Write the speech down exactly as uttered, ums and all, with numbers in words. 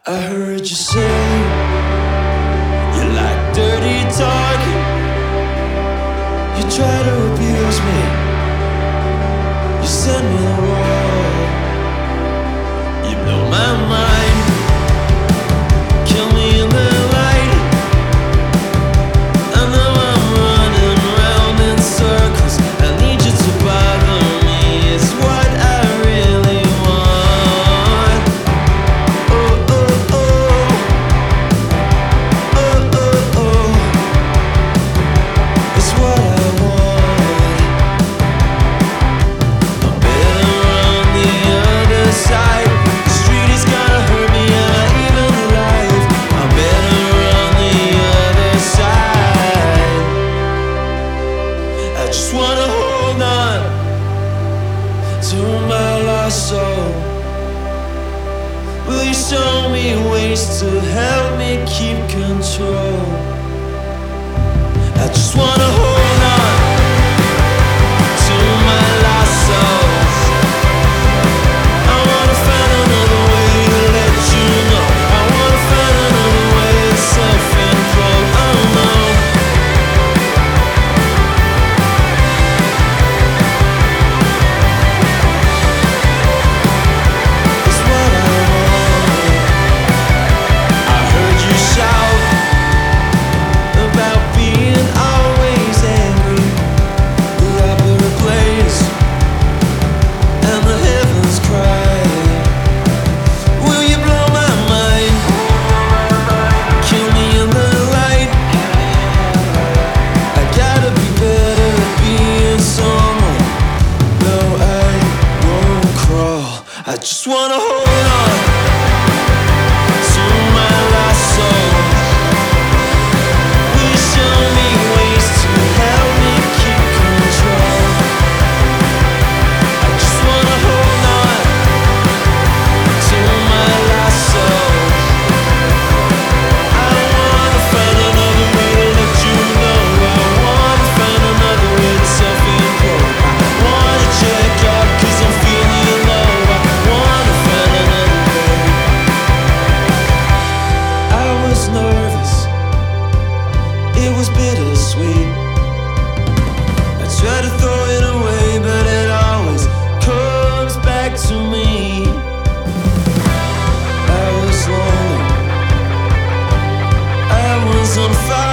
I heard you say you like dirty talking. You try to abuse me. You send me the wall. You blow my mind. Kill me in the light. I know I'm running round in circles. I need you to bother me. It's what I really want. Oh, oh, oh. Oh, oh, oh. It's what I want. I'm better on the other side. The street is gonna hurt me, am I even alive? I'm better on the other side. I just wanna hold on to my lost soul. Will you show me ways to help me keep control? I just wanna hold on to my lost souls. I wanna find another way to let you know. I wanna find another way to self-implode. Oh no. It's what I want. I heard you shout about being always angry. The opera plays and the heavens cry. Will you blow my mind? Kill me in the light. I gotta be better at being someone. No, I won't crawl. I just wanna hold on to my lost soul. Will you show me ways to help me keep control? I just wanna hold on to my lost soul. I wanna find another way to let you know. I wanna find another way to self-implode. I wanna check out 'cause I'm feeling low. I wanna find another way. I was nervous, it was bittersweet. I try to throw it away, but it always comes back to me. I was lonely, I was on fire.